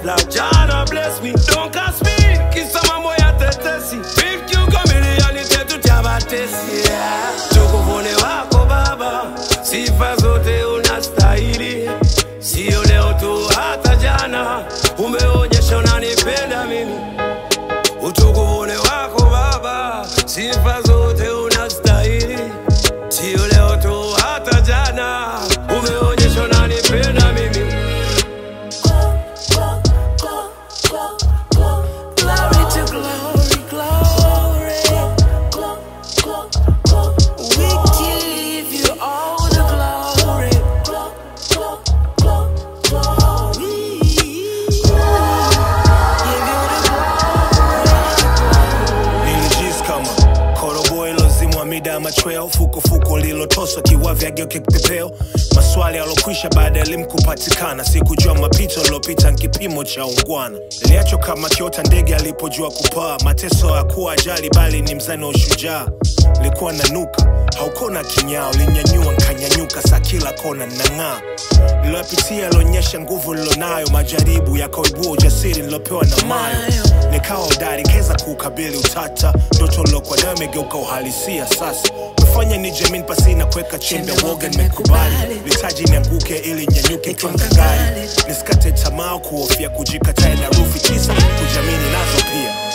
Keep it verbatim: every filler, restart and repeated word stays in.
Lord Jana bless me, don't cast me. Kisa mambo ya tetesi, fifty kamilianite tutabatesi. Tukuvune wako Baba, sifa zote unastahili. Sio leo tu hata jana, umeonyesha unanipenda mimi. Utukuvune wako Baba, sifa zote unastahili. Sio leo tu hata jana, umeonyesha unanipenda mimi. Glory to glory, glory. We give you all the glory. We give you the glory. Nilijis kama Koroboy lozimwa mida machweo. Fuko fuko lilotoswa kiwavya geuke kipepeo. Maswali alokwisha baada elimu kupatikana. Sikujua mapito alopita nkipimo cha ungwana. Niliacho kama kiota ndege alipojua kupaa. Mateso hakuwa ajali bali ni mzani wa ushujaa. Likuwa nanuka, haukona kinyao. Linyanyua nkanyanyuka, saa kila kona nang'aa. Niloyapitia lonyesha nguvu nilonayo. Majaribu yakaibua ujasiri nilopewa na mayo. Nikawa udari keza kukabili utata. Ndoto nilokuwa nayo imegeuka uhalisia sasa. Mefanya ni jamini pasi na kweka chembe woga nimekubali. Litaji nianguke ili nyanyuke kwa mkangari. Nisikate tamaa kuhofia kujikataa na rufi kisa kujamini nazo pia.